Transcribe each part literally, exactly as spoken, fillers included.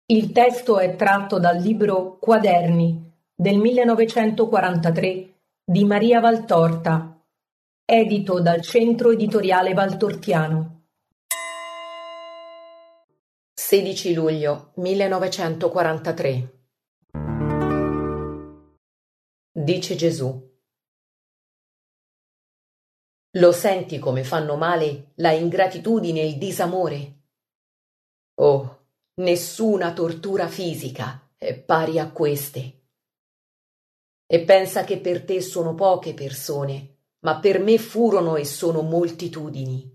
Il testo è tratto dal libro Quaderni del millenovecentoquarantatré di Maria Valtorta, edito dal Centro Editoriale Valtortiano. sedici luglio millenovecentoquarantatré. Dice Gesù: lo senti come fanno male la ingratitudine e il disamore? Oh, nessuna tortura fisica è pari a queste. E pensa che per te sono poche persone, ma per me furono e sono moltitudini.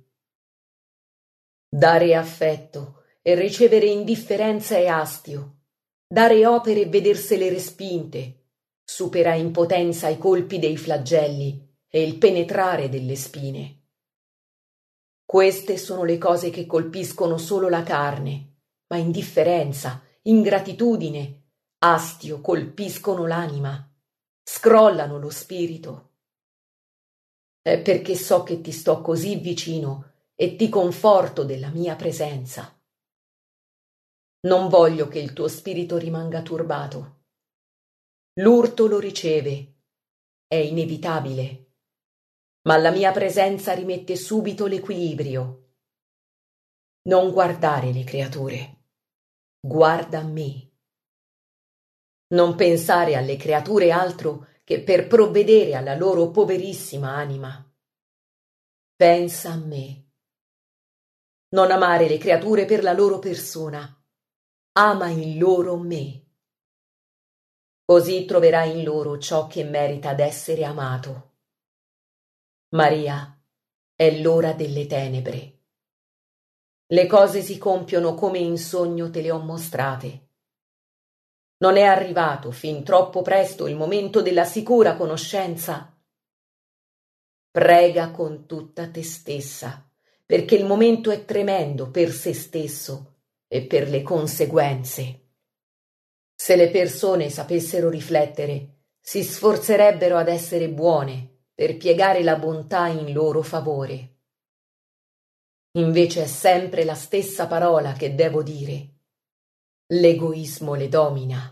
Dare affetto e ricevere indifferenza e astio, dare opere e vedersele respinte, supera in potenza i colpi dei flagelli e il penetrare delle spine. Queste sono le cose che colpiscono solo la carne, ma indifferenza, ingratitudine, astio colpiscono l'anima, scrollano lo spirito. È perché so che ti sto così vicino e ti conforto della mia presenza. Non voglio che il tuo spirito rimanga turbato. L'urto lo riceve, è inevitabile, ma la mia presenza rimette subito l'equilibrio. Non guardare le creature, guarda me. Non pensare alle creature altro che per provvedere alla loro poverissima anima. Pensa a me. Non amare le creature per la loro persona, ama in loro me. Così troverai in loro ciò che merita d'essere amato. Maria, è l'ora delle tenebre. Le cose si compiono come in sogno te le ho mostrate. Non è arrivato fin troppo presto il momento della sicura conoscenza? Prega con tutta te stessa, perché il momento è tremendo per se stesso e per le conseguenze. Se le persone sapessero riflettere, si sforzerebbero ad essere buone per piegare la bontà in loro favore. Invece è sempre la stessa parola che devo dire. L'egoismo le domina.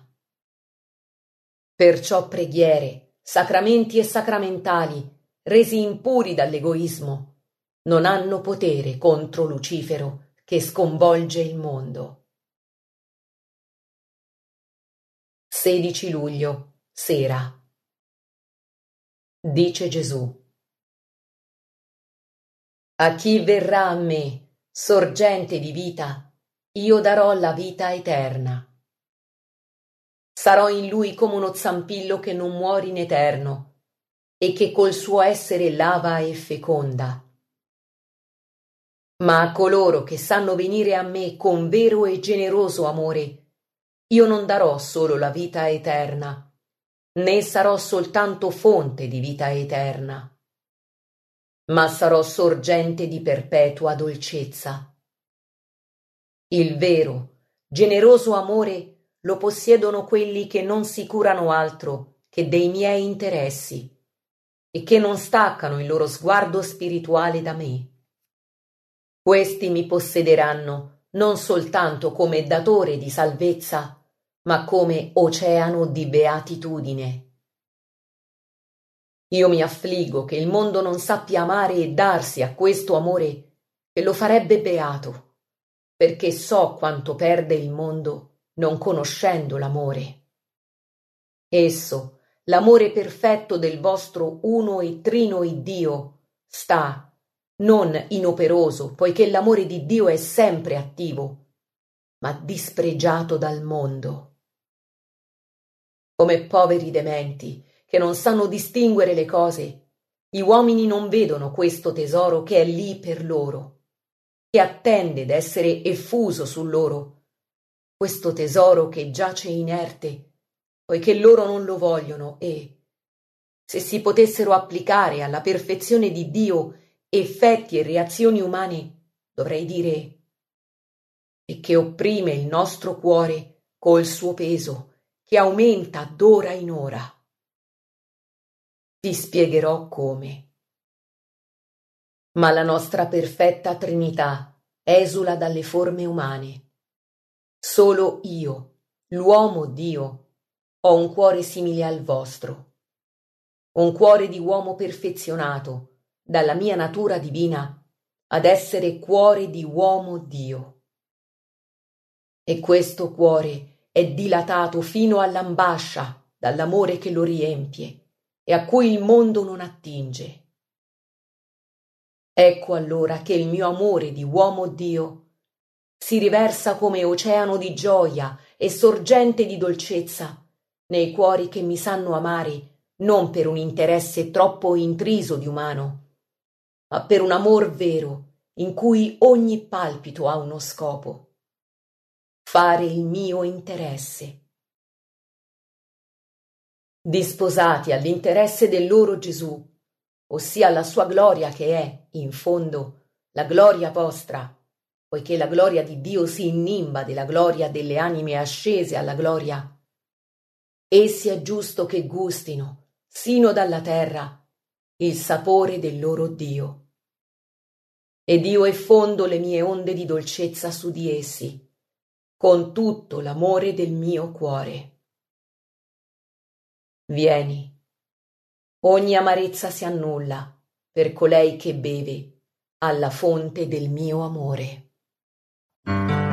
Perciò preghiere, sacramenti e sacramentali, resi impuri dall'egoismo, non hanno potere contro Lucifero che sconvolge il mondo. sedici luglio, sera. Dice Gesù: a chi verrà a me, sorgente di vita, io darò la vita eterna. Sarò in lui come uno zampillo che non muore in eterno e che col suo essere lava e feconda. Ma a coloro che sanno venire a me con vero e generoso amore, io non darò solo la vita eterna, né sarò soltanto fonte di vita eterna, ma sarò sorgente di perpetua dolcezza. Il vero, generoso amore lo possiedono quelli che non si curano altro che dei miei interessi e che non staccano il loro sguardo spirituale da me. Questi mi possederanno non soltanto come datore di salvezza, ma come oceano di beatitudine. Io mi affliggo che il mondo non sappia amare e darsi a questo amore che lo farebbe beato, perché so quanto perde il mondo non conoscendo l'amore. Esso, l'amore perfetto del vostro uno e trino Iddio, sta non inoperoso, poiché l'amore di Dio è sempre attivo, ma dispregiato dal mondo. Come poveri dementi che non sanno distinguere le cose, gli uomini non vedono questo tesoro che è lì per loro, che attende d'essere effuso su loro, questo tesoro che giace inerte, poiché loro non lo vogliono e, se si potessero applicare alla perfezione di Dio effetti e reazioni umane, dovrei dire, e che opprime il nostro cuore col suo peso, che aumenta d'ora in ora. Ti spiegherò come. Ma la nostra perfetta Trinità esula dalle forme umane. Solo io, l'uomo Dio, ho un cuore simile al vostro, un cuore di uomo perfezionato, dalla mia natura divina, ad essere cuore di uomo Dio. E questo cuore è dilatato fino all'ambascia dall'amore che lo riempie e a cui il mondo non attinge. Ecco allora che il mio amore di uomo Dio si riversa come oceano di gioia e sorgente di dolcezza nei cuori che mi sanno amare non per un interesse troppo intriso di umano, ma per un amor vero in cui ogni palpito ha uno scopo: fare il mio interesse. Disposati all'interesse del loro Gesù, ossia alla sua gloria che è, in fondo, la gloria vostra, poiché la gloria di Dio si innimba della gloria delle anime ascese alla gloria. Essi è giusto che gustino, sino dalla terra, il sapore del loro Dio. Ed io effondo le mie onde di dolcezza su di essi, con tutto l'amore del mio cuore. Vieni, ogni amarezza si annulla per colei che beve alla fonte del mio amore.